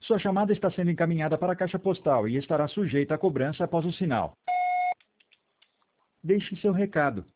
Sua chamada está sendo encaminhada para a caixa postal e estará sujeita a cobrança após o sinal. Deixe seu recado.